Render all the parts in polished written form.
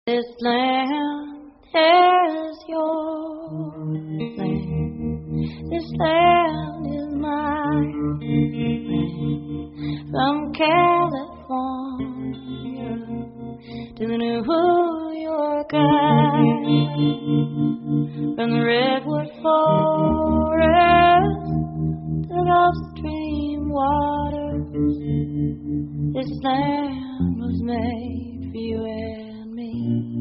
This land is your land. This land is mine. From California to the New York Island, from the redwood forest to the Gulf Stream waters, this land was made for you and me.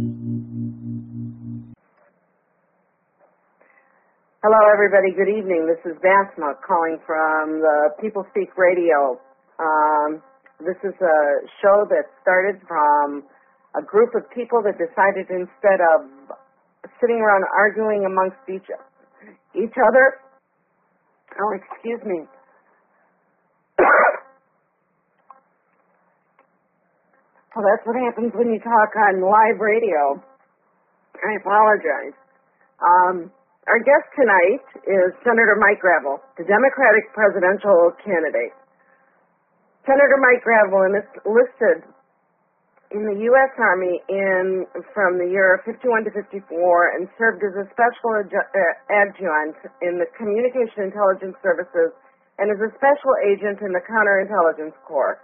Hello, everybody. Good evening. This is Basma calling from the People Speak Radio. This is a show that started from a group of people that decided instead of sitting around arguing amongst each other. Oh, excuse me. Well, that's what happens when you talk on live radio. I apologize. Our guest tonight is Senator Mike Gravel, the Democratic presidential candidate. Senator Mike Gravel enlisted in the U.S. Army from the year 51 to 54 and served as a special adjutant in the Communication Intelligence Services and as a special agent in the Counterintelligence Corps.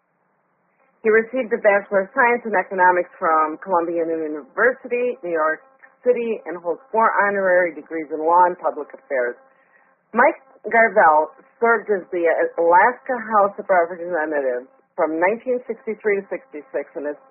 He received a Bachelor of Science in Economics from Columbia University, New York City, and holds 4 honorary degrees in law and public affairs. Mike Gravel served as the Alaska House of Representatives from 1963 to 66 and as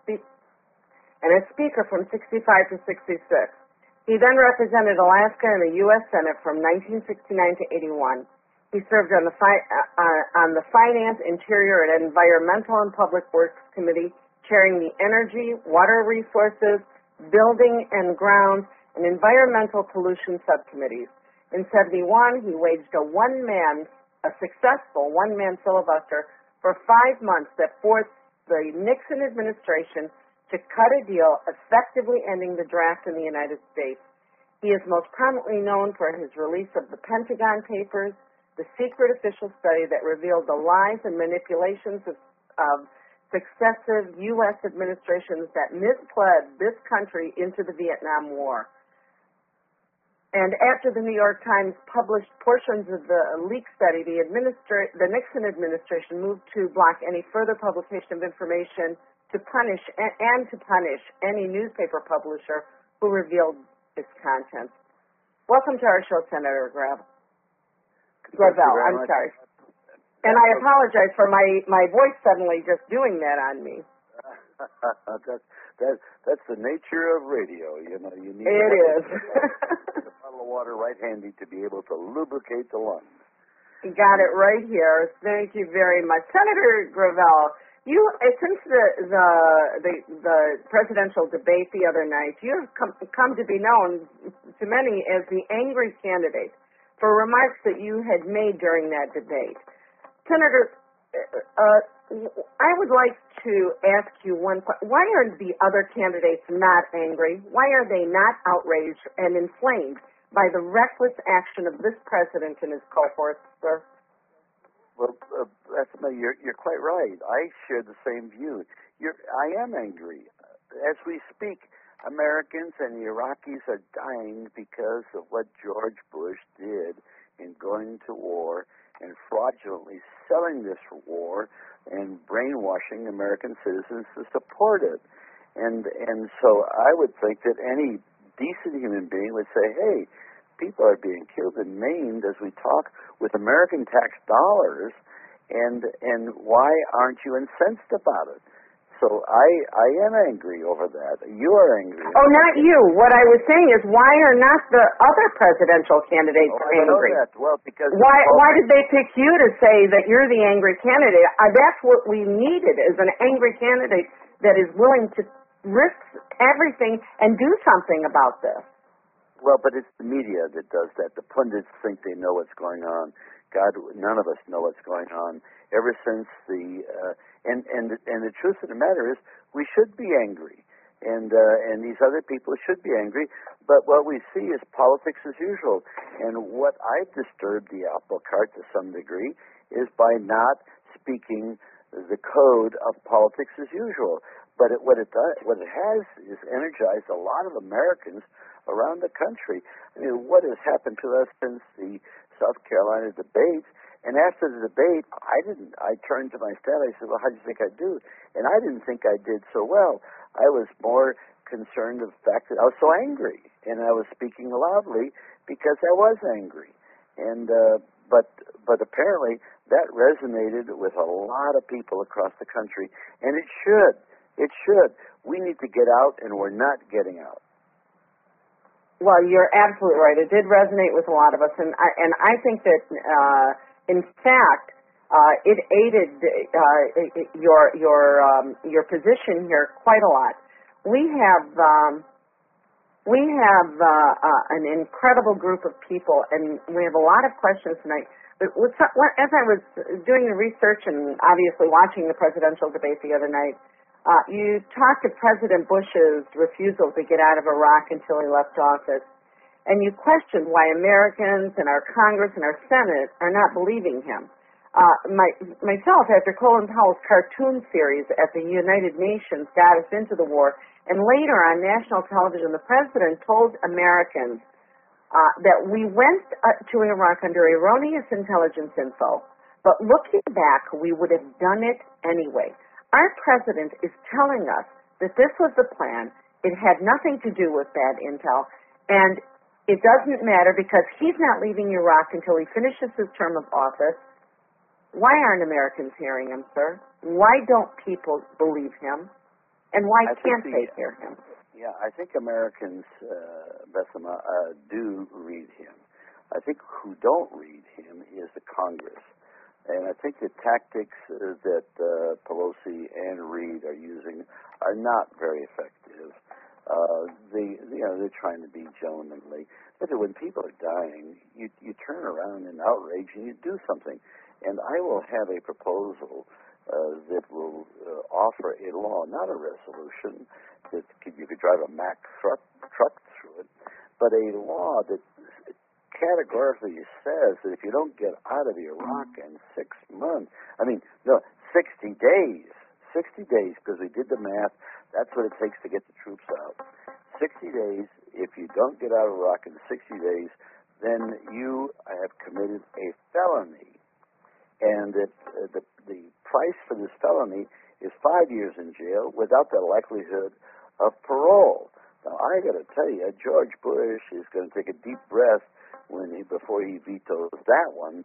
Speaker from 65 to 66. He then represented Alaska in the U.S. Senate from 1969 to 81. He served on the Finance, Interior, and Environmental and Public Works Committee, chairing the Energy, Water Resources, Building and Grounds, and Environmental Pollution subcommittees. In 71, he waged a successful one-man filibuster for 5 months that forced the Nixon administration to cut a deal effectively ending the draft in the United States. He is most prominently known for his release of the Pentagon Papers, the secret official study that revealed the lies and manipulations of successive U.S. administrations that misled this country into the Vietnam War. And after the New York Times published portions of the leak study, the Nixon administration moved to block any further publication of information to punish any newspaper publisher who revealed its contents. Welcome to our show, Senator Gravel. I'm sorry. And I apologize for my voice suddenly just doing that on me. That's the nature of radio. You know, you need a bottle of water right handy to be able to lubricate the lungs. You got it right here. Thank you very much, Senator Gravel. You, since the presidential debate the other night, you have come to be known to many as the angry candidate for remarks that you had made during that debate. Senator, I would like to ask you one question. Why are the other candidates not angry? Why are they not outraged and inflamed by the reckless action of this president and his cohorts, sir? Well, you're quite right. I share the same view. I am angry. As we speak, Americans and Iraqis are dying because of what George Bush did in going to war and fraudulently selling this war and brainwashing American citizens to support it. And so I would think that any decent human being would say, hey, people are being killed and maimed as we talk with American tax dollars, and why aren't you incensed about it? So I am angry over that. You are angry. Oh, not you. What I was saying is, why are not the other presidential candidates angry? I know that. Well, because why did they pick you to say that you're the angry candidate? That's what we needed, is an angry candidate that is willing to risk everything and do something about this. Well, but it's the media that does that. The pundits think they know what's going on. God, none of us know what's going on. Ever since and the truth of the matter is, we should be angry, and these other people should be angry. But what we see is politics as usual. And what I've disturbed the apple cart to some degree is by not speaking the code of politics as usual. But what it has is energized a lot of Americans around the country. I mean, what has happened to us since the South Carolina debates? And after the debate, I turned to my staff. I said, well, how do you think I do? And I didn't think I did so well. I was more concerned of the fact that I was so angry, and I was speaking loudly because I was angry. And but apparently that resonated with a lot of people across the country, and it should. It should. We need to get out, and we're not getting out. Well, you're absolutely right. It did resonate with a lot of us, and I think that, in fact, it aided your position here quite a lot. We have an incredible group of people, and we have a lot of questions tonight. But as I was doing the research and obviously watching the presidential debate the other night, you talked of President Bush's refusal to get out of Iraq until he left office, and you questioned why Americans and our Congress and our Senate are not believing him. Myself, after Colin Powell's cartoon series at the United Nations got us into the war, and later on national television, the president told Americans that we went to Iraq under erroneous intelligence info, but looking back, we would have done it anyway. Our president is telling us that this was the plan. It had nothing to do with bad intel, and it doesn't matter because he's not leaving Iraq until he finishes his term of office. Why aren't Americans hearing him, sir? Why don't people believe him? And why can't they hear him? Yeah, I think Americans, Bessema, do read him. I think who don't read him is the Congress. And I think the tactics that Pelosi and Reid are using are not very effective. They're trying to be gentlemanly. But when people are dying, you turn around in outrage and you do something. And I will have a proposal that will offer a law, not a resolution that you could drive a Mack truck through it, but a law that categorically says that if you don't get out of Iraq in 6 months, 60 days, because we did the math, that's what it takes to get the troops out. 60 days, if you don't get out of Iraq in 60 days, then you have committed a felony. And that the price for this felony is 5 years in jail without the likelihood of parole. Now, I got to tell you, George Bush is going to take a deep breath before he vetoes that one.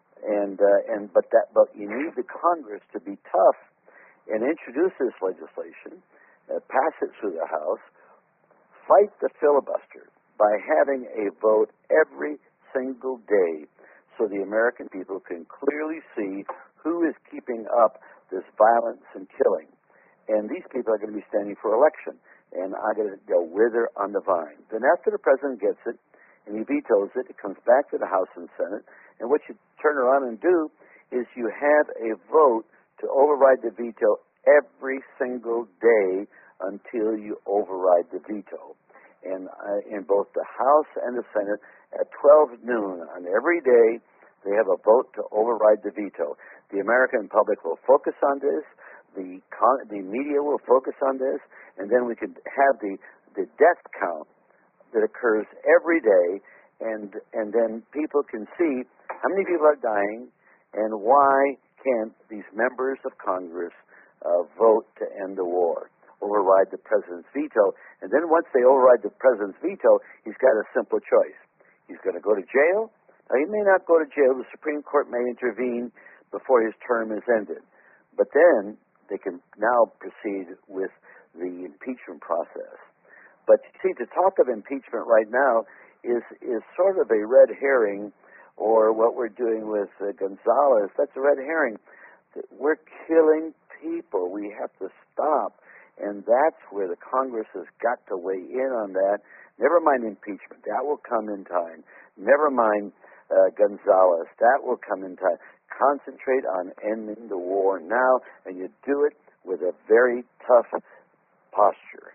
But you need the Congress to be tough and introduce this legislation, pass it through the House, fight the filibuster by having a vote every single day, so the American people can clearly see who is keeping up this violence and killing. And these people are going to be standing for election. And I'm going to go wither on the vine. Then after the president gets it, and he vetoes it, it comes back to the House and Senate. And what you turn around and do is you have a vote to override the veto every single day until you override the veto. And in both the House and the Senate, at 12 noon on every day, they have a vote to override the veto. The American public will focus on this. The media will focus on this, and then we can have the death count that occurs every day, and then people can see how many people are dying and why can't these members of Congress vote to end the war, override the president's veto. And then once they override the president's veto, he's got a simple choice. He's going to go to jail. Now, he may not go to jail. The Supreme Court may intervene before his term is ended. But then they can now proceed with the impeachment process. But see, to talk of impeachment right now is sort of a red herring, or what we're doing with Gonzalez, that's a red herring. We're killing people. We have to stop. And that's where the Congress has got to weigh in on that. Never mind impeachment. That will come in time. Never mind Gonzalez. That will come in time. Concentrate on ending the war now, and you do it with a very tough posture.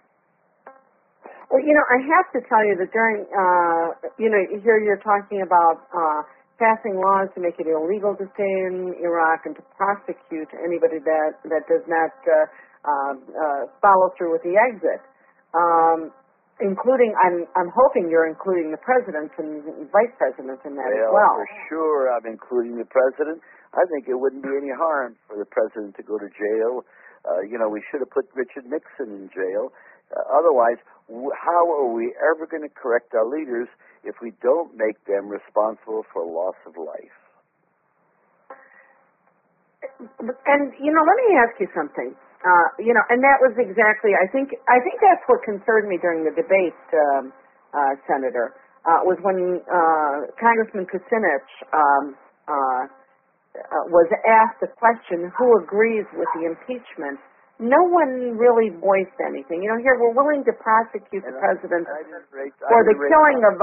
Well, I have to tell you that during, here you're talking about passing laws to make it illegal to stay in Iraq and to prosecute anybody that does not follow through with the exit. Including, I'm hoping you're including the president and vice president in that as well. For sure, I'm including the president. I think it wouldn't be any harm for the president to go to jail. We should have put Richard Nixon in jail. Otherwise, how are we ever going to correct our leaders if we don't make them responsible for loss of life? And let me ask you something. And that was exactly, I think that's what concerned me during the debate, Senator, was when Congressman Kucinich was asked the question, who agrees with the impeachment? No one really voiced anything. Here we're willing to prosecute the president for the killing of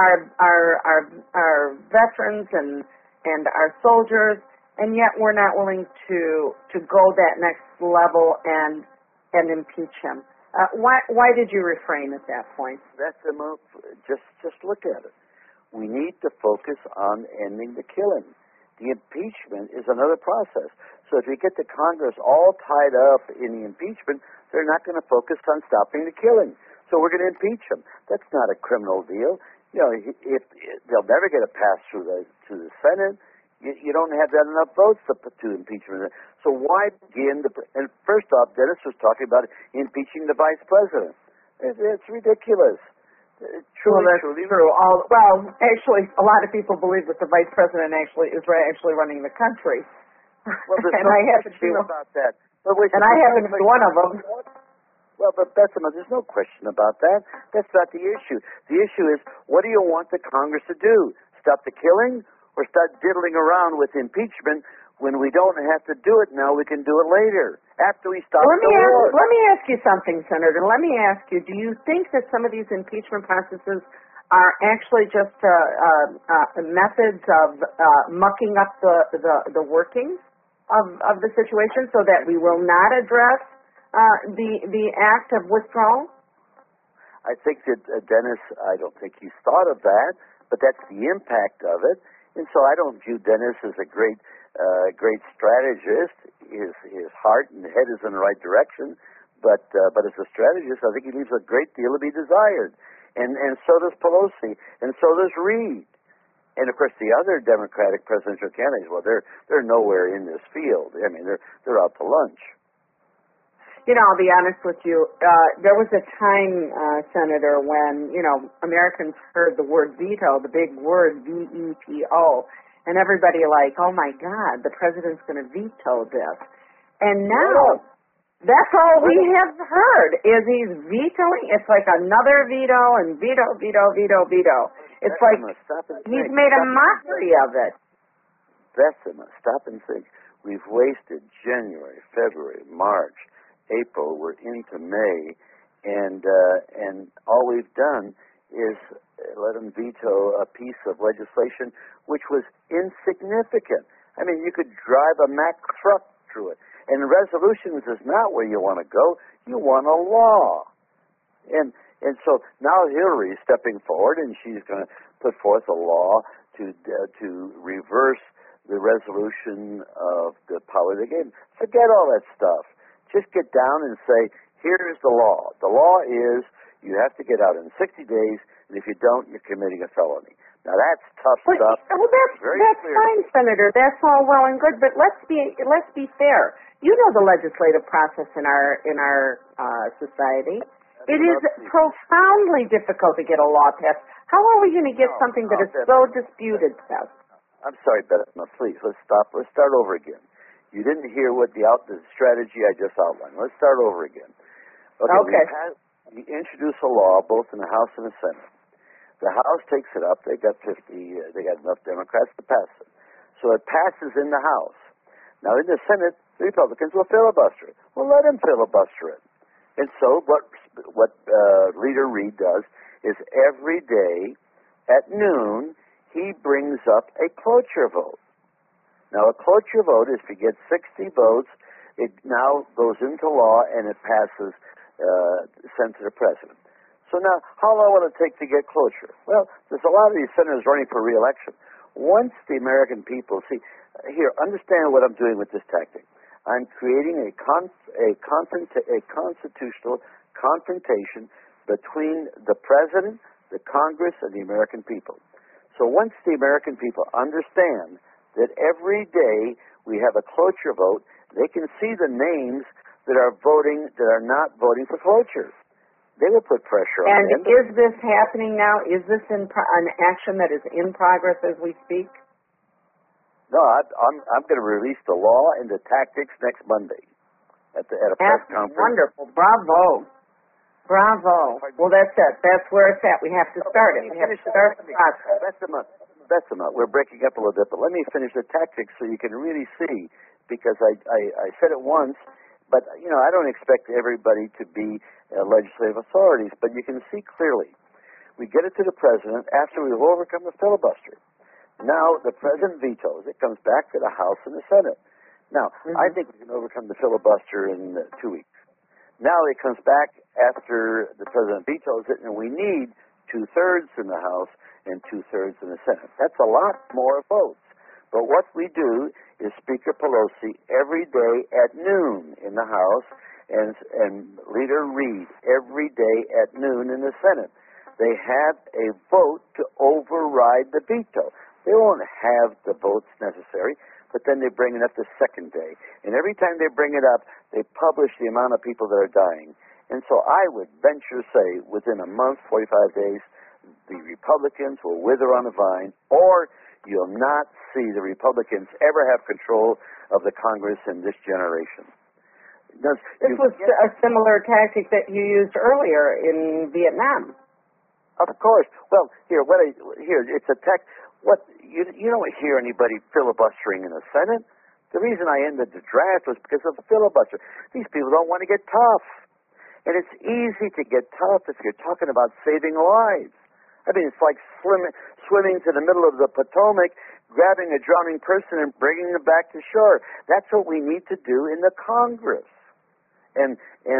our veterans and our soldiers, and yet we're not willing to go that next level and impeach him. Why did you refrain at that point? That's the move. Just look at it. We need to focus on ending the killing. The impeachment is another process. So if you get the Congress all tied up in the impeachment, they're not going to focus on stopping the killing. So we're going to impeach him. That's not a criminal deal. If they'll never get a pass through to the Senate. You don't have that enough votes to impeach him. So why begin? And first off, Dennis was talking about impeaching the vice president. It's ridiculous. Truly, that's truly true. Actually, a lot of people believe that the vice president is actually running the country. Well, there's no question about that. And I happen to be one of them. Well, but Betsima, there's no question about that. That's not the issue. The issue is, what do you want the Congress to do? Stop the killing? Or start diddling around with impeachment when we don't have to do it now? We can do it later after we stop the war. Let me ask you something, Senator. Let me ask you: do you think that some of these impeachment processes are actually just methods of mucking up the workings of the situation, so that we will not address the act of withdrawal? I think that Dennis. I don't think he's thought of that, but that's the impact of it. And so I don't view Dennis as a great strategist. His heart and head is in the right direction, but as a strategist, I think he leaves a great deal to be desired. And so does Pelosi, and so does Reid, and of course the other Democratic presidential candidates. Well, they're nowhere in this field. I mean, they're out to lunch. I'll be honest with you. There was a time, Senator, when, Americans heard the word veto, the big word, V-E-T-O, and everybody oh my God, the president's going to veto this. And now, that's all we have heard, is he's vetoing. It's like another veto and veto. It's like he's made a mockery of it. Betsima, stop and think. We've wasted January, February, March, April, we're into May, and all we've done is let him veto a piece of legislation which was insignificant. I mean, you could drive a Mack truck through it. And resolutions is not where you want to go. You want a law. And so now Hillary is stepping forward, and she's going to put forth a law to reverse the resolution of the power they gave. Forget all that stuff. Just get down and say, here's the law. The law is you have to get out in 60 days, and if you don't, you're committing a felony. Now, that's tough stuff. Well, that's fine, Senator. That's all well and good, but let's be fair. You know the legislative process in our society. It is profoundly difficult to get a law passed. How are we going to get something that is so disputed passed? I'm sorry, Betsima, please, let's stop. Let's start over again. You didn't hear what the strategy I just outlined. Let's start over again. Okay. We introduce a law both in the House and the Senate. The House takes it up. They got enough Democrats to pass it. So it passes in the House. Now in the Senate, the Republicans will filibuster it. Well, let them filibuster it. And so what Leader Reid does is every day at noon he brings up a cloture vote. Now, a cloture vote is if you get 60 votes, it now goes into law and it passes, sent to the president. So now, how long will it take to get cloture? Well, there's a lot of these senators running for re-election. Once the American people see, here, understand what I'm doing with this tactic. I'm creating a constitutional confrontation between the President, the Congress, and the American people. So once the American people understand that every day we have a cloture vote, they can see the names that are not voting for cloture. They will put pressure on them. And is this happening now? Is this an action that is in progress as we speak? No, I'm going to release the law and the tactics next Monday at a press conference. Wonderful. Bravo. Well, that's it. That's where it's at. We have to start it. We have to start the process. That's enough. We're breaking up a little bit, but let me finish the tactics so you can really see, because I said it once, but, I don't expect everybody to be legislative authorities, but you can see clearly. We get it to the President after we've overcome the filibuster. Now, the President vetoes. It comes back to the House and the Senate. Now, I think we can overcome the filibuster in 2 weeks. Now it comes back after the President vetoes it, and we need 2/3 in the House and 2/3 in the Senate. That's a lot more votes. But what we do is Speaker Pelosi every day at noon in the House and Leader Reid every day at noon in the Senate. They have a vote to override the veto. They won't have the votes necessary, but then they bring it up the second day. And every time they bring it up, they publish the amount of people that are dying. And so I would venture to say within a month, 45 days, the Republicans will wither on the vine, or you'll not see the Republicans ever have control of the Congress in this generation. This was a similar tactic that you used earlier in Vietnam. Of course. Well, here it's a tech. You don't hear anybody filibustering in the Senate. The reason I ended the draft was because of the filibuster. These people don't want to get tough. And it's easy to get tough if you're talking about saving lives. I mean, it's like swimming to the middle of the Potomac, grabbing a drowning person and bringing them back to shore. That's what we need to do in the Congress. And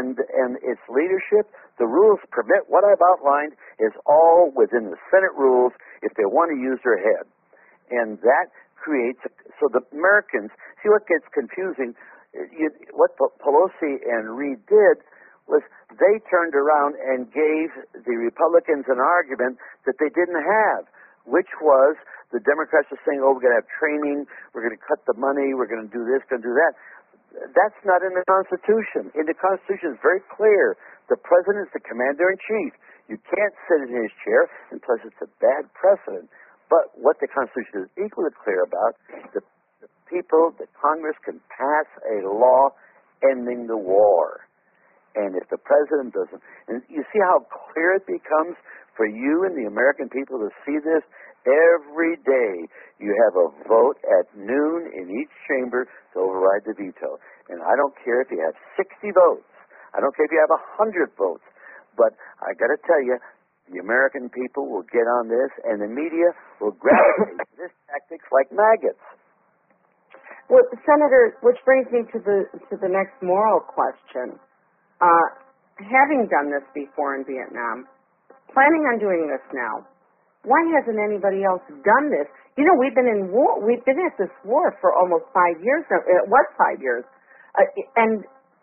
its leadership, the rules permit what I've outlined is all within the Senate rules if they want to use their head. And that creates, so the Americans, see what gets confusing, what Pelosi and Reid did was they turned around and gave the Republicans an argument that they didn't have, which was the Democrats were saying, we're going to have training, we're going to cut the money, we're going to do this, going to do that. That's not in the Constitution. In the Constitution, it's very clear. The President is the Commander-in-Chief. You can't sit in his chair, and plus it's a bad precedent. But what the Constitution is equally clear about, the people, the Congress can pass a law ending the war. And if the President doesn't, and you see how clear it becomes for you and the American people to see this? Every day you have a vote at noon in each chamber to override the veto. And I don't care if you have 60 votes. I don't care if you have 100 votes. But I got to tell you, the American people will get on this, and the media will gravitate to this tactics like maggots. Well, Senator, which brings me to the next moral question. Having done this before in Vietnam, planning on doing this now, why hasn't anybody else done this? We've been in war. We've been at this war for almost 5 years now. It was 5 years. And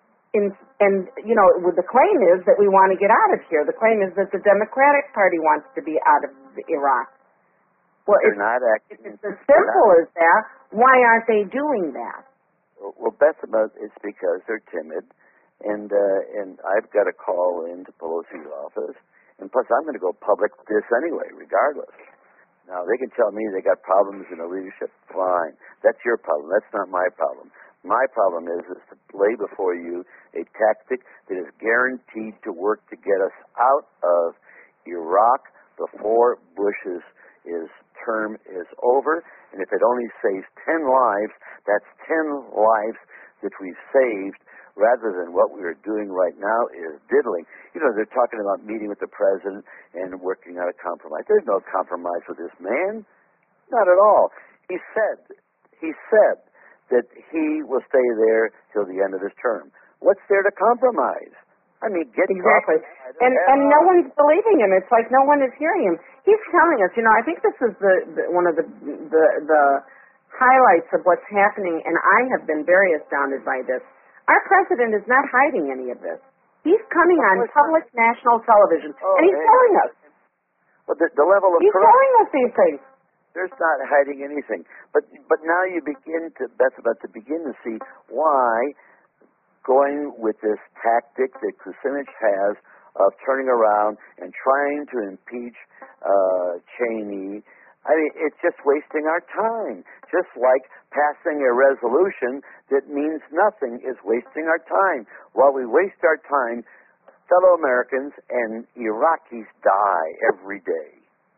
the claim is that we want to get out of here. The claim is that the Democratic Party wants to be out of Iraq. Well, if it's as simple as that, why aren't they doing that? Well, Bethema, it's because they're timid. And I've got to call into Pelosi's office. And plus, I'm going to go public with this anyway, regardless. Now, they can tell me they got problems in the leadership. Fine. That's your problem. That's not my problem. My problem is to lay before you a tactic that is guaranteed to work to get us out of Iraq before Bush's term is over. And if it only saves 10 lives, that's 10 lives that we've saved, rather than what we are doing right now is diddling. They're talking about meeting with the President and working out a compromise. There's no compromise with this man. Not at all. He said that he will stay there till the end of his term. What's there to compromise? I mean, exactly. And no one's believing him. It's like no one is hearing him. He's telling us, I think this is one of the highlights of what's happening, and I have been very astounded by this. Our president is not hiding any of this. He's coming on public national television, and he's telling us. Well, the level of he's telling us these things. There's not hiding anything. But now that's about to begin to see why going with this tactic that Kucinich has of turning around and trying to impeach Cheney. I mean, it's just wasting our time. Just like passing a resolution that means nothing is wasting our time. While we waste our time, fellow Americans and Iraqis die every day.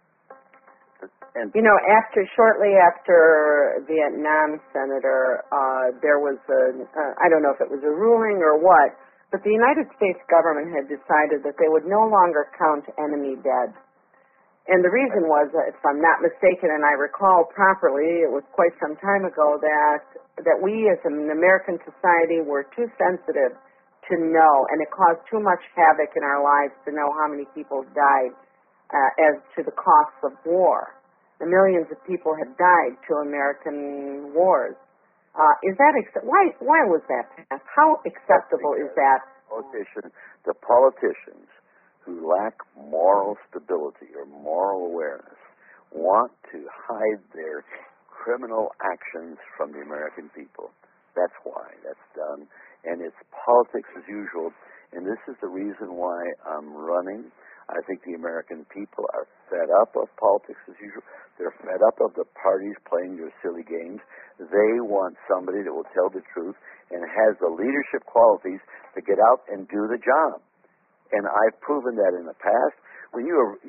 And shortly after Vietnam, Senator, there was I don't know if it was a ruling or what, but the United States government had decided that they would no longer count enemy dead. And the reason was, if I'm not mistaken, and I recall properly, it was quite some time ago, that we as an American society were too sensitive to know, and it caused too much havoc in our lives to know how many people died as to the costs of war. The millions of people have died to American wars. Is that why was that passed? How acceptable is that? The politicians who lack moral stability or moral awareness want to hide their criminal actions from the American people. That's why that's done. And it's politics as usual. And this is the reason why I'm running. I think the American people are fed up of politics as usual. They're fed up of the parties playing their silly games. They want somebody that will tell the truth and has the leadership qualities to get out and do the job. And I've proven that in the past. When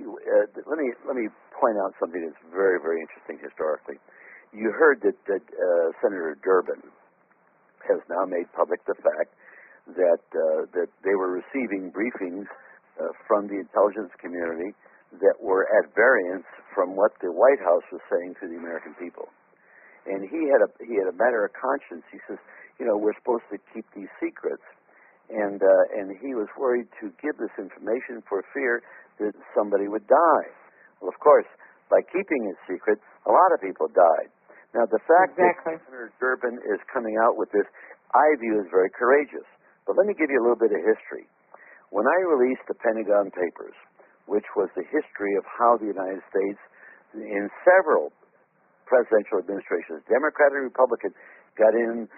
let me point out something that's very, very interesting historically. You heard that Senator Durbin has now made public the fact that they were receiving briefings from the intelligence community that were at variance from what the White House was saying to the American people. And he had a matter of conscience. He says, we're supposed to keep these secrets. And he was worried to give this information for fear that somebody would die. Well, of course, by keeping it secret, a lot of people died. Now, the fact that Senator Durbin is coming out with this, I view as very courageous. But let me give you a little bit of history. When I released the Pentagon Papers, which was the history of how the United States, in several presidential administrations, Democrat and Republican, got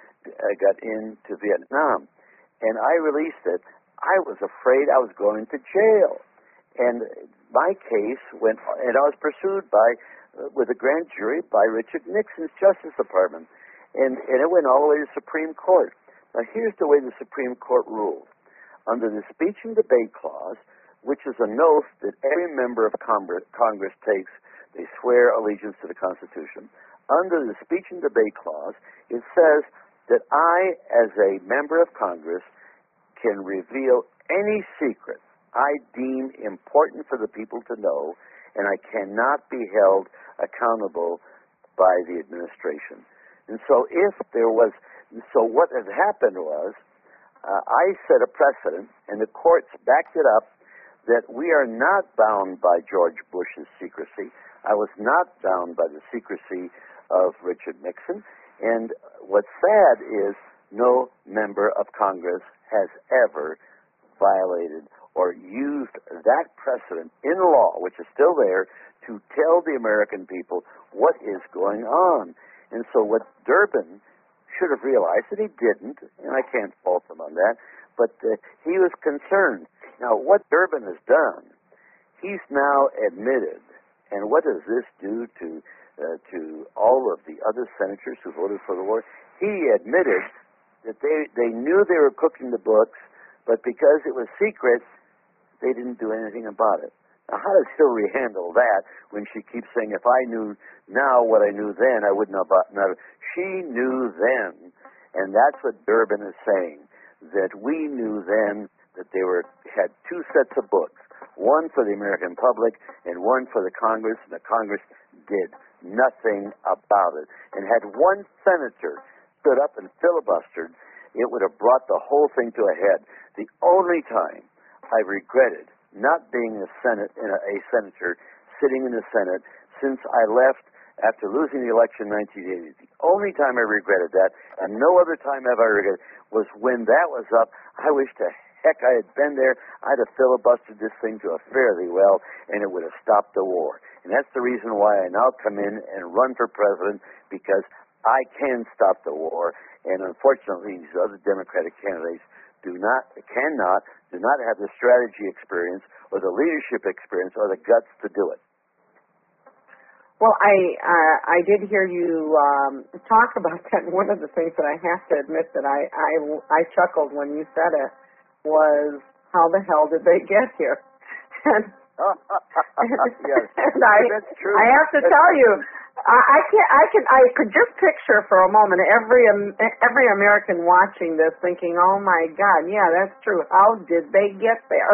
into Vietnam. And I released it. I was afraid I was going to jail. And my case went, and I was pursued with a grand jury by Richard Nixon's Justice Department. And it went all the way to the Supreme Court. Now, here's the way the Supreme Court ruled. Under the Speech and Debate Clause, which is an oath that every member of Congress takes, they swear allegiance to the Constitution. Under the Speech and Debate Clause, it says that I, as a member of Congress, can reveal any secret I deem important for the people to know, and I cannot be held accountable by the administration. And so what had happened was, I set a precedent, and the courts backed it up, that we are not bound by George Bush's secrecy. I was not bound by the secrecy of Richard Nixon. And what's sad is no member of Congress has ever violated or used that precedent in law, which is still there, to tell the American people what is going on. And so what Durbin should have realized, that he didn't, and I can't fault him on that, but he was concerned. Now, what Durbin has done, he's now admitted, and what does this do to all of the other senators who voted for the war? He admitted that they knew they were cooking the books, but because it was secret, they didn't do anything about it. Now, how does Hillary handle that when she keeps saying, if I knew now what I knew then, I wouldn't have known? She knew then, and that's what Durbin is saying, that we knew then that they had two sets of books, one for the American public and one for the Congress, and the Congress did nothing about it. And had one senator stood up and filibustered, it would have brought the whole thing to a head. The only time I've regretted not being a senator sitting in the Senate since I left after losing the election in 1980. The only time I regretted that, and no other time have I regretted, was when that was up. I wish to heck I had been there. I'd have filibustered this thing to a fairly well, and it would have stopped the war. And that's the reason why I now come in and run for president, because I can stop the war. And unfortunately, these other Democratic candidates do not have the strategy experience or the leadership experience or the guts to do it. Well, I did hear you talk about that. One of the things that I have to admit that I chuckled when you said it was, how the hell did they get here? And, yes, and that's true. I have to tell you, I could just picture for a moment every American watching this thinking, oh my God, yeah, that's true. How did they get there?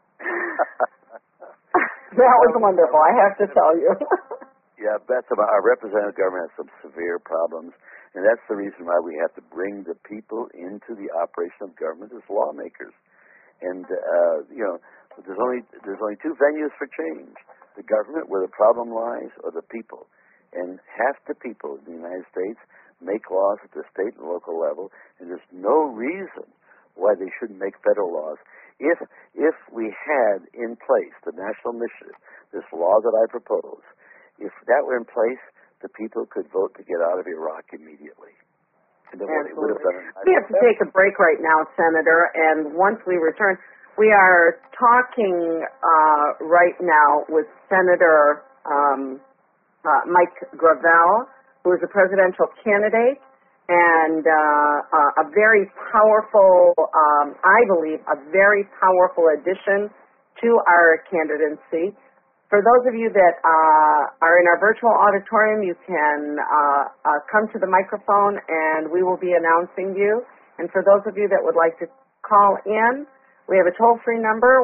That was wonderful, I have to tell you. Yeah, our representative government has some severe problems, and that's the reason why we have to bring the people into the operation of government as lawmakers. And there's only two venues for change: the government, where the problem lies, or the people. And half the people in the United States make laws at the state and local level, and there's no reason why they shouldn't make federal laws. If we had in place the national initiative, this law that I propose, if that were in place, the people could vote to get out of Iraq immediately. And then what they would have done. We have to take a break right now, Senator, and once we return, we are talking right now with Senator Mike Gravel, who is a presidential candidate and a very powerful, I believe, a very powerful addition to our candidacy. For those of you that are in our virtual auditorium, you can come to the microphone and we will be announcing you. And for those of you that would like to call in, we have a toll-free number,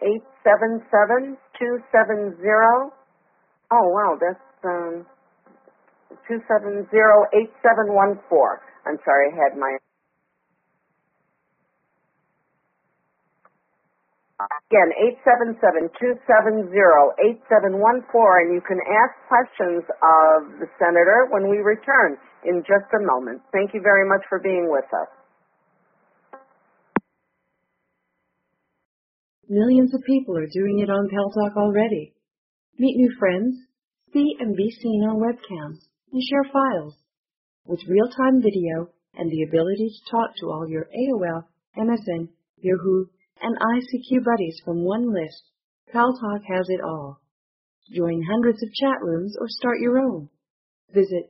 1-877-270. Oh, wow, that's 270-8714. I'm sorry, I had my... Again, 877-270-8714, and you can ask questions of the Senator when we return in just a moment. Thank you very much for being with us. Millions of people are doing it on Pal Talk already. Meet new friends, see and be seen on webcams, and share files. With real-time video and the ability to talk to all your AOL, MSN, Yahoo, and ICQ buddies from one list, Pal Talk has it all. Join hundreds of chat rooms or start your own. Visit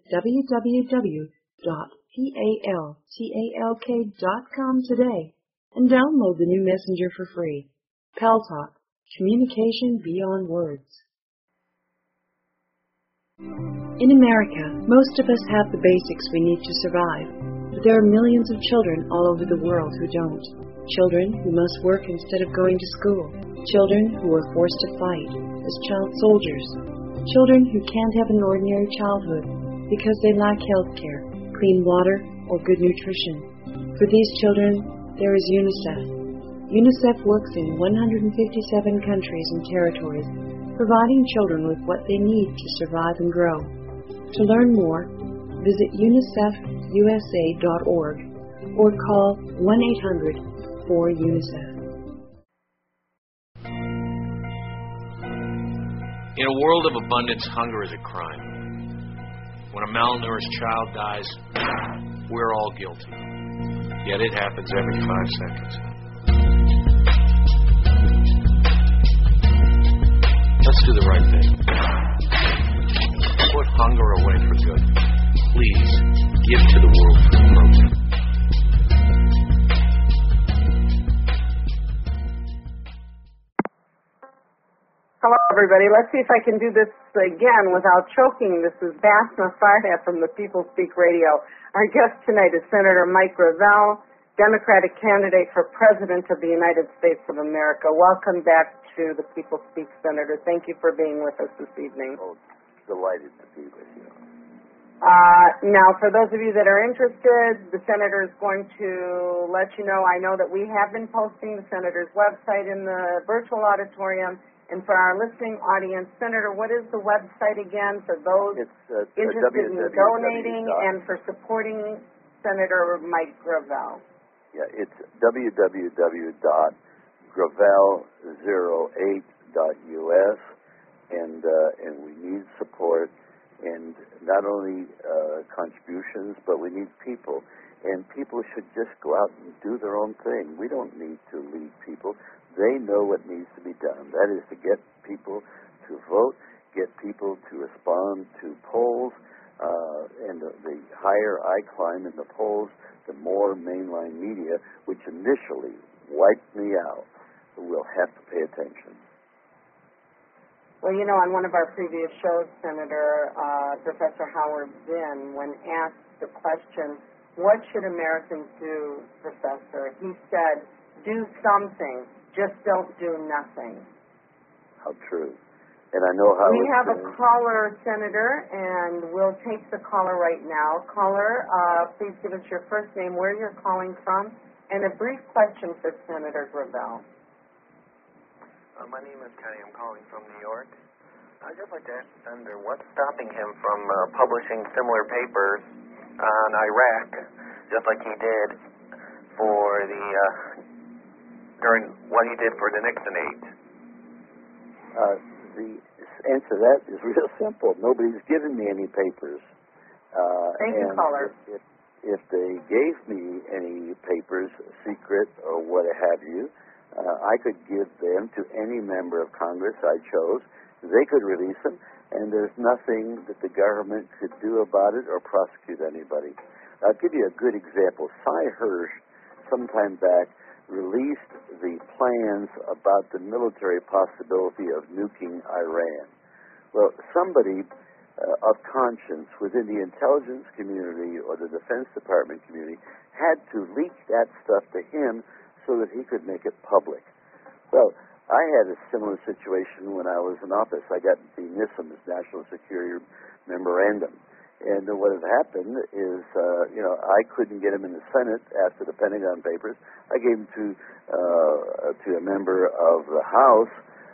www.paltalk.com today and download the new messenger for free. Pal Talk, communication beyond words. In America, most of us have the basics we need to survive, but there are millions of children all over the world who don't. Children who must work instead of going to school. Children who are forced to fight as child soldiers. Children who can't have an ordinary childhood because they lack health care, clean water, or good nutrition. For these children, there is UNICEF. UNICEF works in 157 countries and territories, providing children with what they need to survive and grow. To learn more, visit unicefusa.org or call 1-800-4UNICEF. In a world of abundance, hunger is a crime. When a malnourished child dies, we're all guilty. Yet it happens every 5 seconds. Let's do the right thing. Put hunger away for good. Please, give to the World Food Program. Hello, everybody. Let's see if I can do this again without choking. This is Basma Farhat from the People Speak Radio. Our guest tonight is Senator Mike Gravel, Democratic candidate for President of the United States of America. Welcome back to the People Speak, Senator. Thank you for being with us this evening. Oh, delighted to be with you. Now, for those of you that are interested, the Senator is going to let you know, I know that we have been posting the Senator's website in the virtual auditorium, And for our listening audience, Senator, what is the website again for those interested in donating and for supporting Senator Mike Gravel? Yeah, it's www.gravel08.us, and we need support, and not only contributions, but we need people. And people should just go out and do their own thing. We don't need to lead people. They know what needs to be done. That is to get people to vote, get people to respond to polls, and the higher I climb in the polls, the more mainline media, which initially wiped me out, will have to pay attention. Well, you know, on one of our previous shows, Senator, Professor Howard Zinn, when asked the question, what should Americans do, Professor? He said, do something, just don't do nothing. How true. And I know how we have a caller, Senator, and we'll take the caller right now. Caller, please give us your first name, where you're calling from, and a brief question for Senator Gravel. My name is Kenny. I'm calling from New York. I'd just like to ask the Senator, what's stopping him from publishing similar papers on Iraq, just like he did for during what he did for the Nixon age? The answer to that is real simple. Nobody's given me any papers. Thank you, caller. If they gave me any papers, secret or what have you, I could give them to any member of Congress I chose. They could release them, and there's nothing that the government could do about it or prosecute anybody. I'll give you a good example. Cy Hirsch, sometime back, released the plans about the military possibility of nuking Iran. Well, somebody of conscience within the intelligence community or the Defense Department community had to leak that stuff to him so that he could make it public. Well, I had a similar situation when I was in office. I got the NISM's National Security Memorandum. And what had happened is, I couldn't get him in the Senate after the Pentagon Papers. I gave him to a member of the House,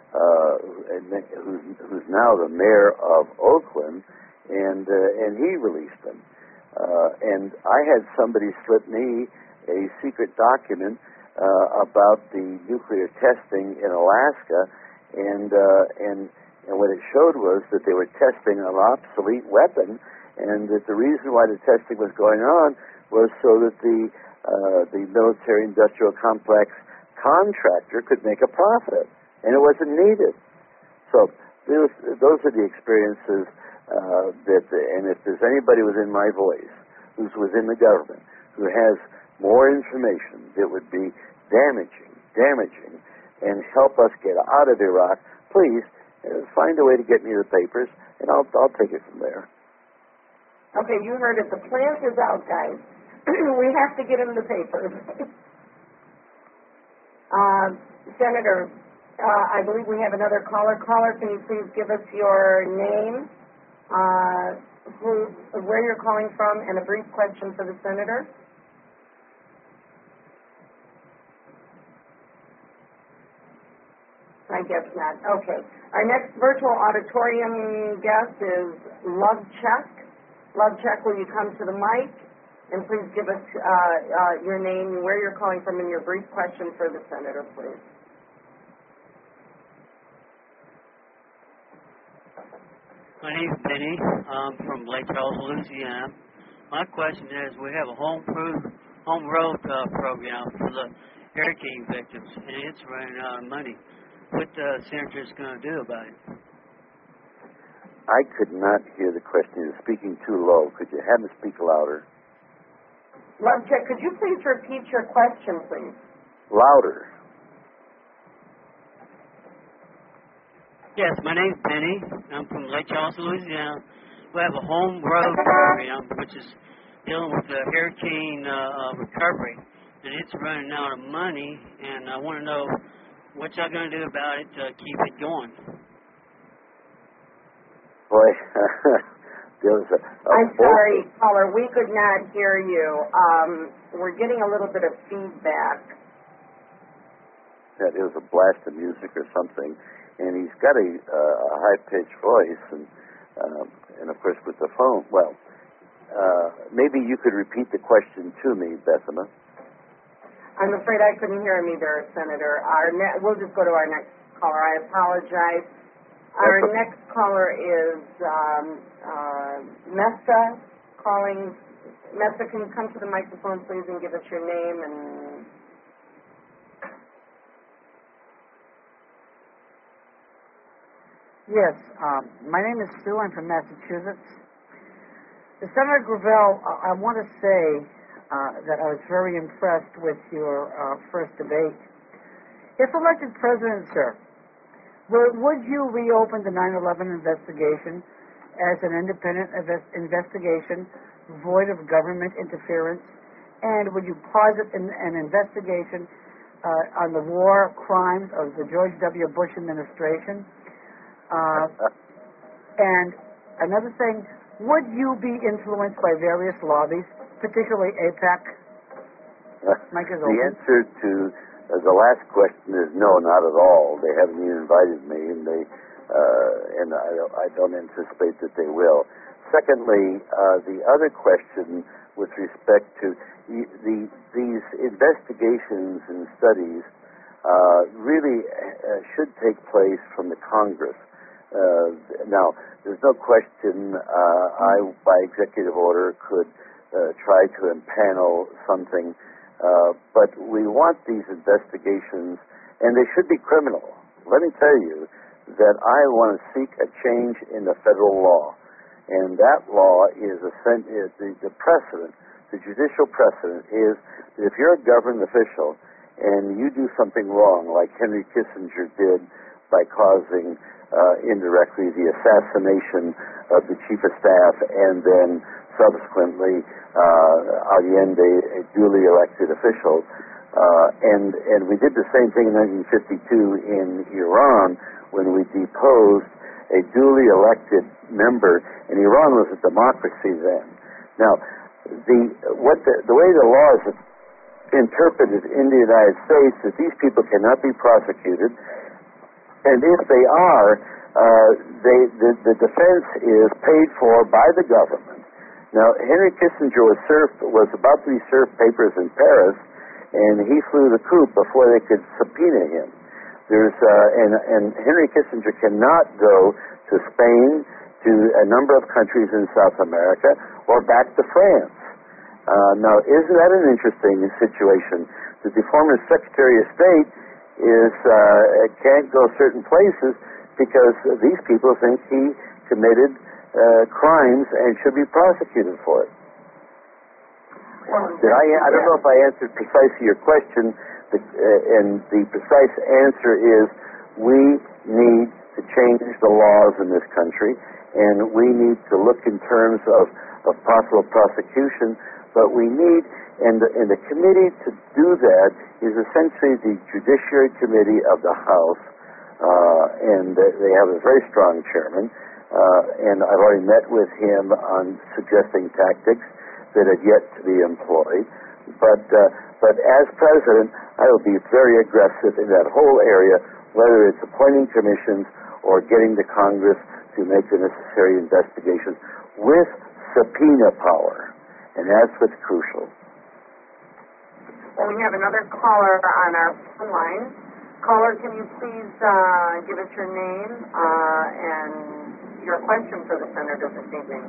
who's now the mayor of Oakland, and he released them. And I had somebody slip me a secret document about the nuclear testing in Alaska, and what it showed was that they were testing an obsolete weapon, and that the reason why the testing was going on was so that the military-industrial complex contractor could make a profit, and it wasn't needed. So those are the experiences and if there's anybody within my voice who's within the government who has more information that would be damaging, and help us get out of Iraq, please find a way to get me the papers, and I'll take it from there. Okay, you heard it. The plant is out, guys. We have to get him the papers. Senator, I believe we have another caller. Caller, can you please give us your name, where you're calling from, and a brief question for the Senator? I guess not. Okay. Our next virtual auditorium guest is Lovecheck. Lovecheck, will you come to the mic? And please give us your name, where you're calling from, and your brief question for the Senator, please. My name is Benny. I'm from Lake Charles, Louisiana. My question is, we have a home road program for the hurricane victims, and it's running out of money. What the Senator's going to do about it? I could not hear the question. You're speaking too low. Could you have him speak louder? Lovecheck, could you please repeat your question, please? Louder. Yes, my name's Benny. I'm from Lake Charles, Louisiana. We have a home road program, which is dealing with the hurricane recovery, and it's running out of money, and I want to know what y'all going to do about it to keep it going? Boy, there was I'm sorry, caller. We could not hear you. We're getting a little bit of feedback. That it was a blast of music or something. and he's got a high-pitched voice, and of course with the phone. Well, maybe you could repeat the question to me, Bethema. I'm afraid I couldn't hear him either, Senator. We'll just go to our next caller. I apologize. Our next caller is Mesa calling. Mesa, can you come to the microphone, please, and give us your name and... Yes, my name is Sue. I'm from Massachusetts. Senator Gravel, I want to say that I was very impressed with your first debate. If elected president, sir, would you reopen the 9/11 investigation as an independent investigation void of government interference? And would you posit an investigation on the war crimes of the George W. Bush administration? And another thing, would you be influenced by various lobbies, particularly AIPAC? Mike is open. The answer to the last question is no, not at all. They haven't even invited me, and I don't anticipate that they will. Secondly, the other question with respect to these investigations and studies really should take place from the Congress. Now, there's no question I, by executive order, could try to impanel something, but we want these investigations, and they should be criminal. Let me tell you that I want to seek a change in the federal law, and that law is the precedent, the judicial precedent is that if you're a government official and you do something wrong, like Henry Kissinger did by causing indirectly the assassination of the chief of staff and then subsequently Allende, a duly elected official, and we did the same thing in 1952 in Iran when we deposed a duly elected member, and Iran was a democracy then. Now, the way the law is interpreted in the United States is these people cannot be prosecuted. And if they are, the defense is paid for by the government. Now, Henry Kissinger was about to be served papers in Paris, and he flew the coop before they could subpoena him. And Henry Kissinger cannot go to Spain, to a number of countries in South America, or back to France. Now, isn't that an interesting situation? That the former Secretary of State can't go certain places because these people think he committed crimes and should be prosecuted for it. I don't know if I answered precisely your question, and the precise answer is we need to change the laws in this country, and we need to look in terms of possible prosecution, but we need, and the committee to do that is essentially the Judiciary Committee of the House, and they have a very strong chairman, and I've already met with him on suggesting tactics that have yet to be employed. But as president, I will be very aggressive in that whole area, whether it's appointing commissions or getting the Congress to make the necessary investigations with subpoena power. And that's what's crucial. Well, we have another caller on our phone line. Caller, can you please give us your name and your question for the Senator this evening?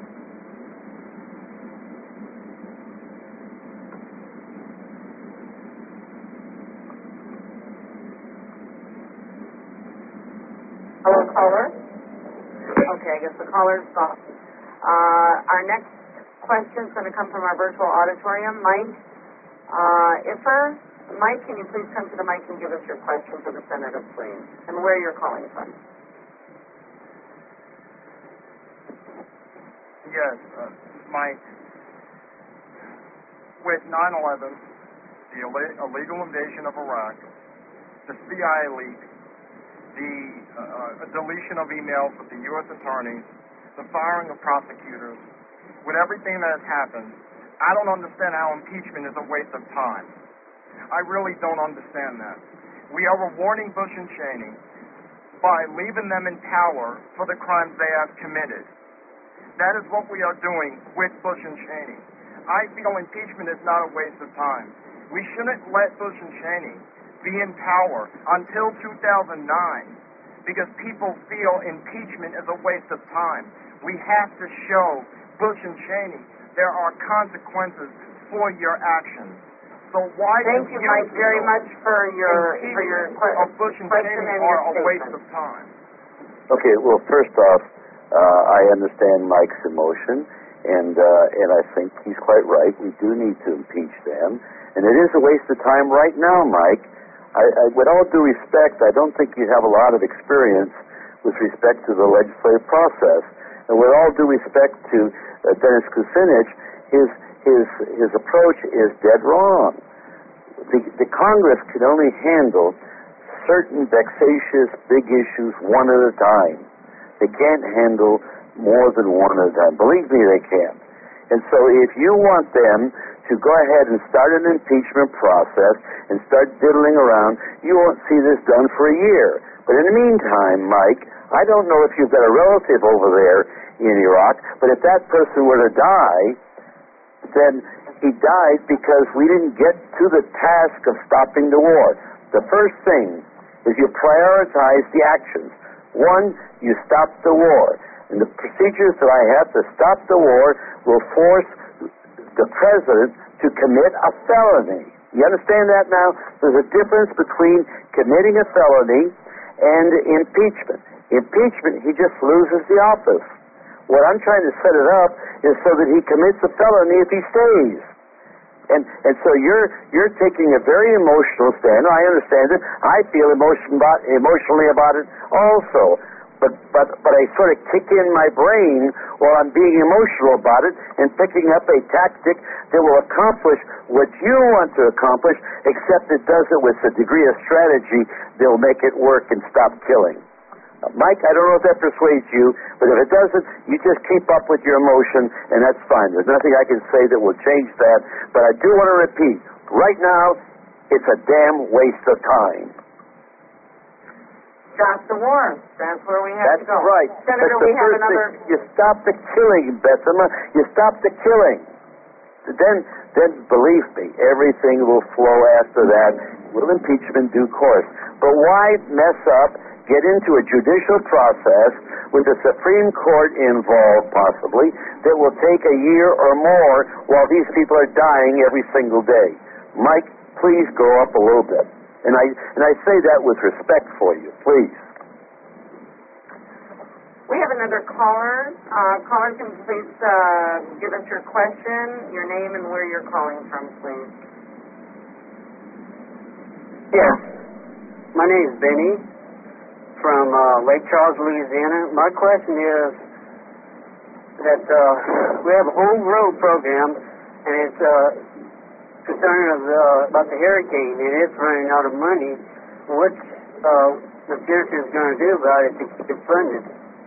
Hello, caller? Okay, I guess the caller's gone. Our next question is going to come from our virtual auditorium. Mike Iffer. Mike, can you please come to the mic and give us your question for the Senator, please, and where you're calling from? Yes, Mike. With 9/11, the illegal invasion of Iraq, the CIA leak, the deletion of emails with the U.S. attorneys, the firing of prosecutors, with everything that has happened, I don't understand how impeachment is a waste of time. I really don't understand that. We are rewarding Bush and Cheney by leaving them in power for the crimes they have committed. That is what we are doing with Bush and Cheney. I feel impeachment is not a waste of time. We shouldn't let Bush and Cheney be in power until 2009 because people feel impeachment is a waste of time. We have to show Bush and Cheney there are consequences for your actions. So why Thank you, Mike, very much for your Bush and Cheney are a waste of time? Okay, well, first off, I understand Mike's emotion, and I think he's quite right. We do need to impeach them, and it is a waste of time right now, Mike. With all due respect, I don't think you have a lot of experience with respect to the legislative process. And with all due respect to Dennis Kucinich, his approach is dead wrong. The Congress can only handle certain vexatious big issues one at a time. They can't handle more than one at a time. Believe me, they can't. And so if you want them to go ahead and start an impeachment process and start diddling around, you won't see this done for a year. But in the meantime, Mike, I don't know if you've got a relative over there in Iraq, but if that person were to die, then he died because we didn't get to the task of stopping the war. The first thing is you prioritize the actions. One, you stop the war. And the procedures that I have to stop the war will force the president to commit a felony. You understand that now? There's a difference between committing a felony and impeachment. Impeachment, he just loses the office. What I'm trying to set it up is so that he commits a felony if he stays. And so you're taking a very emotional stand. I understand it. I feel emotionally about it also. But I sort of kick in my brain while I'm being emotional about it and picking up a tactic that will accomplish what you want to accomplish, except it does it with a degree of strategy that will make it work and stop killing. Mike, I don't know if that persuades you, but if it doesn't, you just keep up with your emotion, and that's fine. There's nothing I can say that will change that. But I do want to repeat, right now, it's a damn waste of time. Stop the war. That's where we have to go. That's right. Senator, we have another... You stop the killing, Bethema. You stop the killing. Then believe me, everything will flow after that. Will impeachment due course. But why mess up, get into a judicial process with the Supreme Court involved, possibly, that will take a year or more while these people are dying every single day? Mike, please go up a little bit. And I say that with respect for you, please. We have another caller. Caller, can you please give us your question, your name, and where you're calling from, please? Yes. My name is Benny from Lake Charles, Louisiana. My question is that we have a home road program, and it's concerned about the hurricane, and it's running out of money. What's the citizens going to do about it to keep it funded?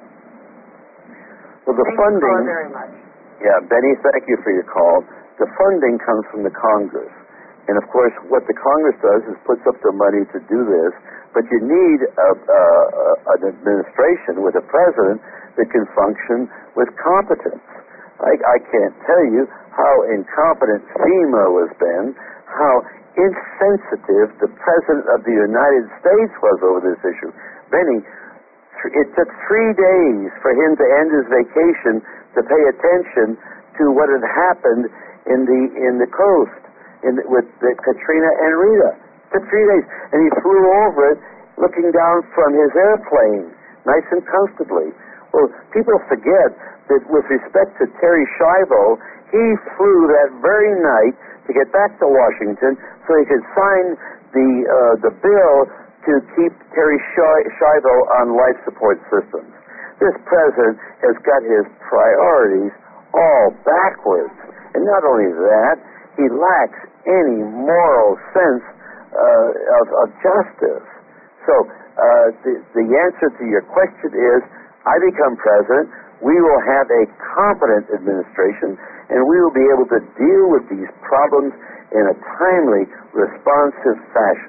Well, the funding... Thank you very much. Yeah, Benny, thank you for your call. The funding comes from the Congress. And, of course, what the Congress does is puts up the money to do this, but you need an administration with a president that can function with competence. I can't tell you how incompetent FEMA has been, how insensitive the President of the United States was over this issue. Benny, it took 3 days for him to end his vacation to pay attention to what had happened in the coast with Katrina and Rita. It took 3 days, and he flew over it looking down from his airplane, nice and comfortably. Well, people forget that with respect to Terry Schiavo, he flew that very night to get back to Washington so he could sign the bill to keep Terry Schiavo on life support systems. This president has got his priorities all backwards. And not only that, he lacks any moral sense of justice. So the answer to your question is, I become president, we will have a competent administration, and we will be able to deal with these problems in a timely, responsive fashion.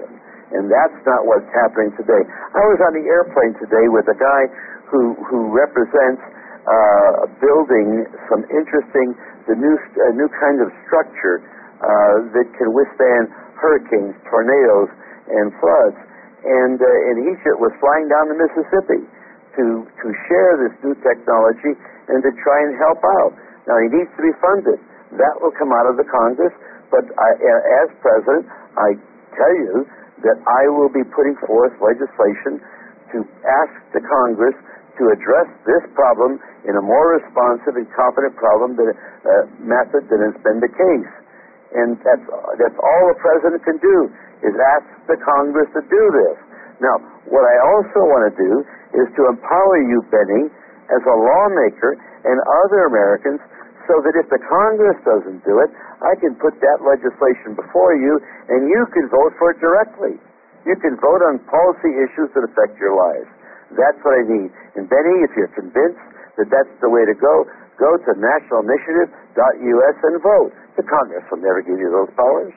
And that's not what's happening today. I was on the airplane today with a guy who represents building some interesting, new kind of structure that can withstand hurricanes, tornadoes, and floods. And he was flying down the Mississippi to share this new technology and to try and help out. Now, he needs to be funded. That will come out of the Congress. But as president, I tell you that I will be putting forth legislation to ask the Congress to address this problem in a more responsive and competent method than has been the case. And that's all the president can do, is ask the Congress to do this. Now, what I also want to do is to empower you, Benny, as a lawmaker and other Americans, so that if the Congress doesn't do it, I can put that legislation before you, and you can vote for it directly. You can vote on policy issues that affect your lives. That's what I need. And Benny, if you're convinced that that's the way to go to nationalinitiative.us and vote. The Congress will never give you those powers.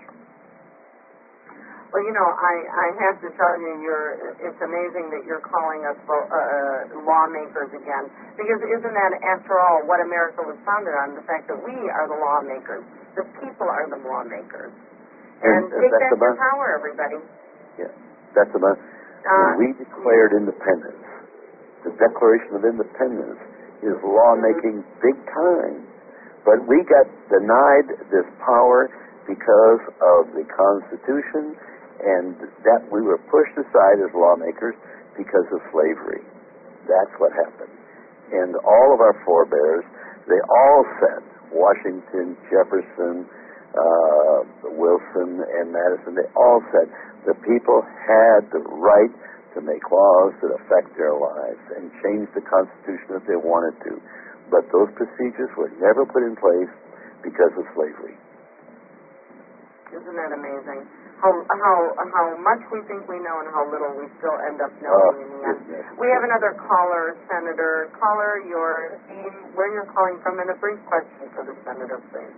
Well, I have to tell you, it's amazing that you're calling us lawmakers again. Because isn't that, after all, what America was founded on, the fact that we are the lawmakers. The people are the lawmakers. And take back your power, everybody. Yeah, that's about when we declared independence. The Declaration of Independence is lawmaking big time. But we got denied this power because of the Constitution, and that we were pushed aside as lawmakers because of slavery. That's what happened. And all of our forebears, they all said, Washington, Jefferson, Wilson, and Madison, they all said the people had the right to make laws that affect their lives and change the Constitution if they wanted to. But those procedures were never put in place because of slavery. Isn't that amazing? How much we think we know and how little we still end up knowing in the end. We have another caller, Senator. Caller, your name, where you're calling from, and a brief question for the Senator, please.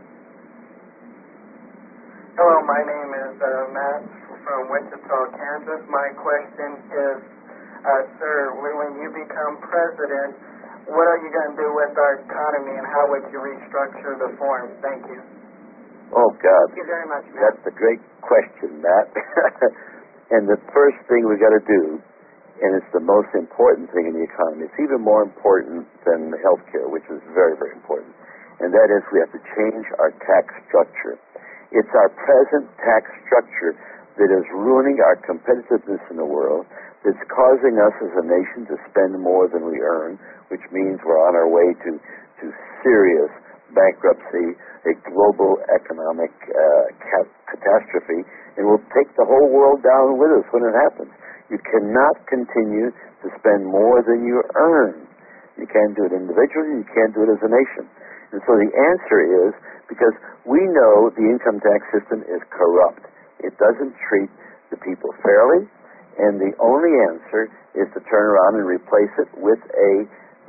Hello, my name is Matt from Wichita, Kansas. My question is, sir, when you become president, what are you going to do with our economy, and how would you restructure the form? Thank you. Oh, God. Thank you very much, Matt. That's a great question, Matt. And the first thing we got to do, and it's the most important thing in the economy, it's even more important than health care, which is very, very important, and that is we have to change our tax structure. It's our present tax structure that is ruining our competitiveness in the world, that's causing us as a nation to spend more than we earn, which means we're on our way to serious bankruptcy, a global economic catastrophe, and will take the whole world down with us when it happens. You cannot continue to spend more than you earn. You can't do it individually, you can't do it as a nation. And so the answer is, because we know the income tax system is corrupt. It doesn't treat the people fairly, and the only answer is to turn around and replace it with a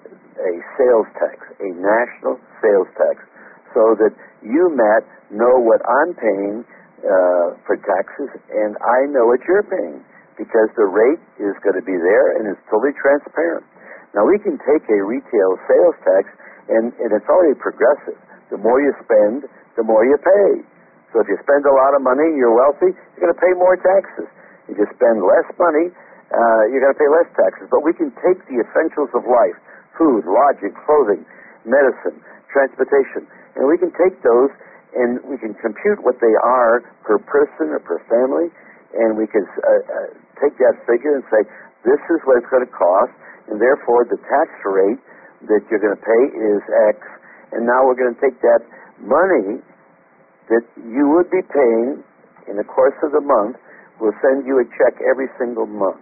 sales tax, a national sales tax, so that you, Matt, know what I'm paying for taxes, and I know what you're paying, because the rate is going to be there, and it's totally transparent. Now, we can take a retail sales tax, and it's already progressive. The more you spend, the more you pay. So if you spend a lot of money and you're wealthy, you're going to pay more taxes. If you spend less money, you're going to pay less taxes. But we can take the essentials of life, food, lodging, clothing, medicine, transportation, and we can take those and we can compute what they are per person or per family, and we can take that figure and say, this is what it's going to cost, and therefore the tax rate that you're going to pay is X, and now we're going to take that money that you would be paying in the course of the month. We'll send you a check every single month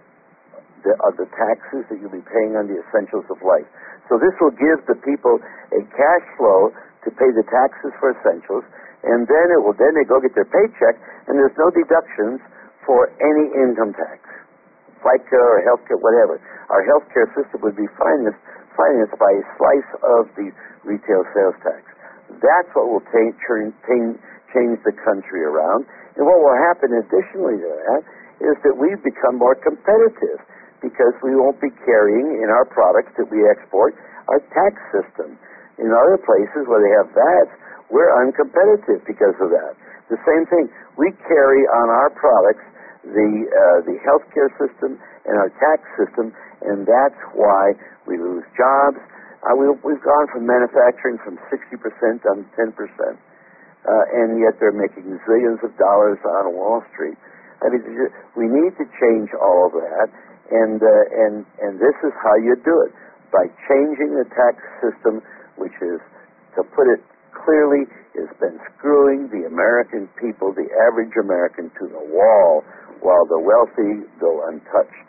of the taxes that you'll be paying on the essentials of life. So this will give the people a cash flow to pay the taxes for essentials, and then they go get their paycheck, and there's no deductions for any income tax, FICA or healthcare, whatever. Our healthcare system would be financed by a slice of the retail sales tax. That's what will change the country around, And what will happen additionally to that is that we become more competitive because we won't be carrying in our products that we export our tax system. In other places where they have VATs, we're uncompetitive because of that. The same thing, we carry on our products the healthcare system and our tax system, and that's why we lose jobs. We've gone from manufacturing from 60% down to 10%, and yet they're making zillions of dollars on Wall Street. I mean, we need to change all of that, and this is how you do it, by changing the tax system, which is, to put it clearly, has been screwing the American people, the average American, to the wall, while the wealthy go untouched.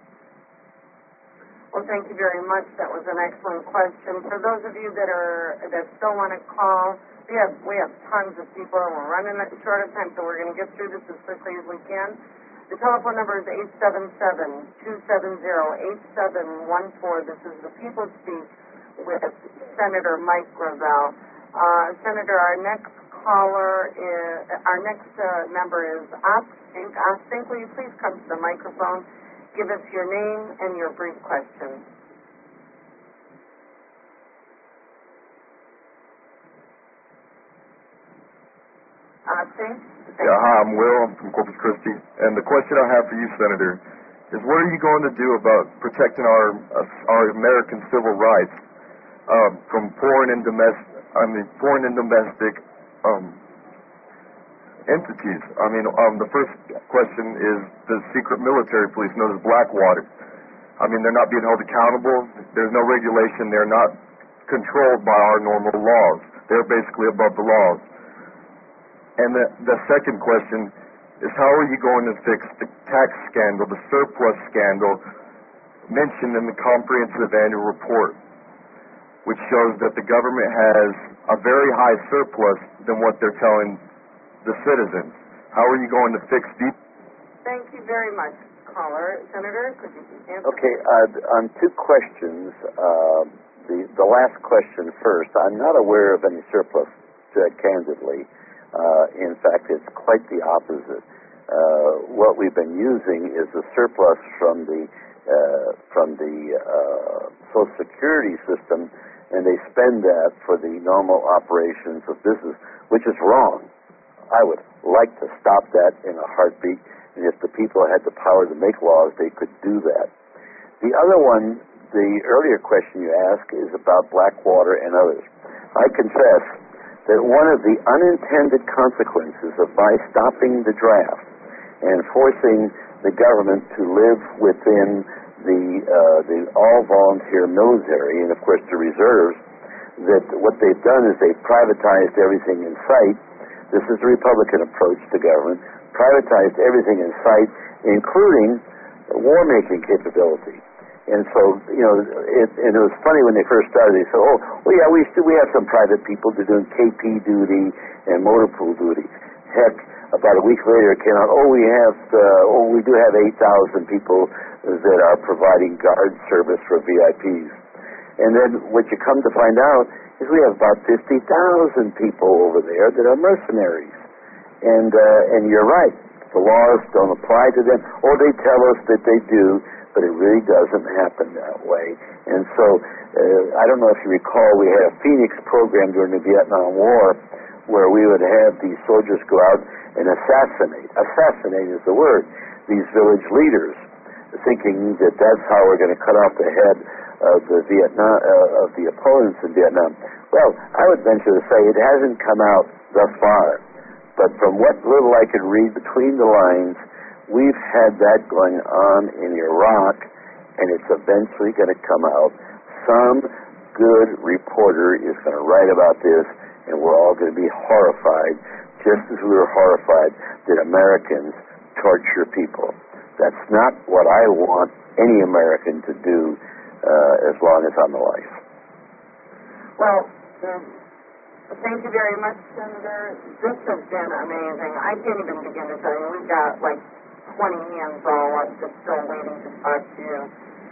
Well, thank you very much. That was an excellent question. For those of you that still want to call, we have tons of people, and we're running short of time, so we're going to get through this as quickly as we can. The telephone number is 877-270-8714. This is the People Speak with Senator Mike Gravel. Senator, our next member is Ospink. Ospink, will you please come to the microphone? Give us your name and your brief question. Ospink? Yeah, hi, I'm Will. I'm from Corpus Christi. And the question I have for you, Senator, is what are you going to do about protecting our American civil rights from foreign and domestic entities? I mean, the first question is the secret military police known as Blackwater. I mean, they're not being held accountable. There's no regulation. They're not controlled by our normal laws. They're basically above the laws. And the second question is, how are you going to fix the tax scandal, the surplus scandal mentioned in the comprehensive annual report, which shows that the government has a very high surplus than what they're telling the citizens? How are you going to fix these? Thank you very much, caller. Senator, could you answer? Okay, on two questions. The last question first. I'm not aware of any surplus, candidly. In fact, it's quite the opposite. What we've been using is the surplus from the Social Security system, and they spend that for the normal operations of business, which is wrong. I would like to stop that in a heartbeat, and if the people had the power to make laws, they could do that. The other one, the earlier question you asked, is about Blackwater and others. I confess that one of the unintended consequences of by stopping the draft and forcing the government to live within the all-volunteer military, and of course the reserves, that what they've done is they've privatized everything in sight. This is the Republican approach to government, privatized everything in sight, including war-making capability. And so, it was funny when they first started. They said, we have some private people that are doing KP duty and motor pool duty. Heck, about a week later it came out, we do have 8,000 people that are providing guard service for VIPs. And then what you come to find out is we have about 50,000 people over there that are mercenaries. And you're right, the laws don't apply to them, or they tell us that they do, but it really doesn't happen that way. And so, I don't know if you recall, we had a Phoenix program during the Vietnam War where we would have these soldiers go out and assassinate is the word, these village leaders, thinking that that's how we're going to cut off the head of the opponents in Vietnam. Well, I would venture to say it hasn't come out thus far, but from what little I could read between the lines, we've had that going on in Iraq, and it's eventually going to come out. Some good reporter is going to write about this, and we're all going to be horrified, just as we were horrified that Americans torture people. That's not what I want any American to do as long as I'm alive. Well, thank you very much, Senator. This has been amazing. I can't even begin to tell you. We've got 20 hands all up just still waiting to talk to you.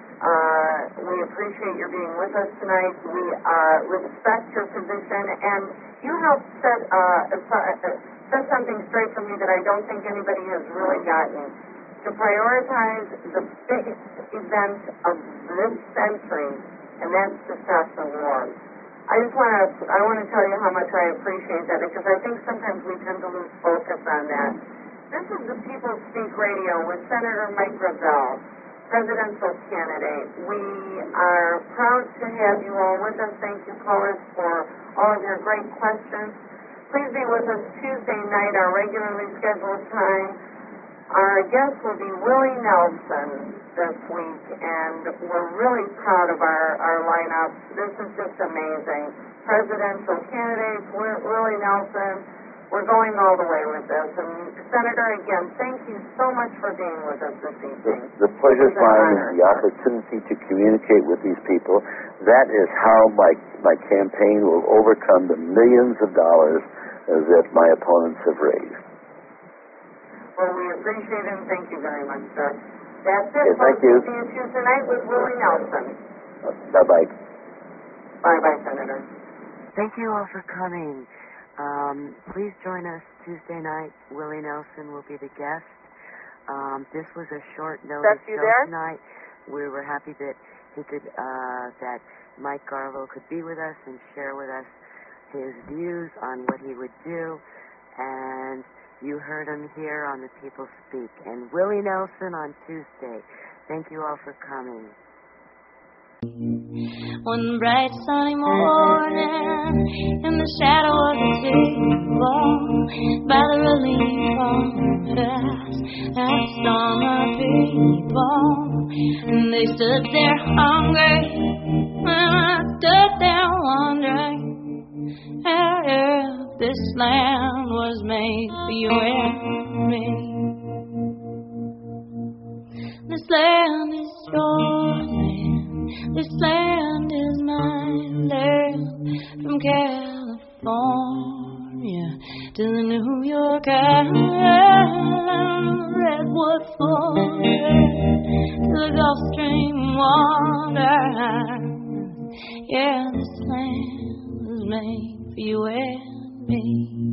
We appreciate your being with us tonight. We respect your position, and you helped set set something straight for me that I don't think anybody has really gotten. To prioritize the biggest event of this century, and that's to stop the war. I want to tell you how much I appreciate that, because I think sometimes we tend to lose focus on that. This is the People Speak Radio with Senator Mike Gravel, presidential candidate. We are proud to have you all with us. Thank you, callers, for all of your great questions. Please be with us Tuesday night, our regularly scheduled time. Our guest will be Willie Nelson this week, and we're really proud of our lineup. This is just amazing. Presidential candidates, Willie Nelson. We're going all the way with this. And Senator, again, thank you so much for being with us this evening. The pleasure's mine, the opportunity to communicate with these people. That is how my campaign will overcome the millions of dollars that my opponents have raised. Well, we appreciate it, and thank you very much, sir. That's it. Okay, thank you. We'll see you Tuesday night with Willie Nelson. Bye-bye. Bye-bye, Senator. Thank you all for coming. Please join us Tuesday night. Willie Nelson will be the guest. This was a short notice show tonight. We were happy that he could, that Mike Garlow could be with us and share with us his views on what he would do. And you heard him here on the People Speak. And Willie Nelson on Tuesday. Thank you all for coming. One bright sunny morning, in the shadow of the table, by the relief office, that storm of people, and they stood there hungry, and I stood there wondering if this land was made for you and me. This land is your land. This land is my land, from California to the New York Island, Redwood Forest to the Gulf Stream water. Yeah, this land was made for you and me.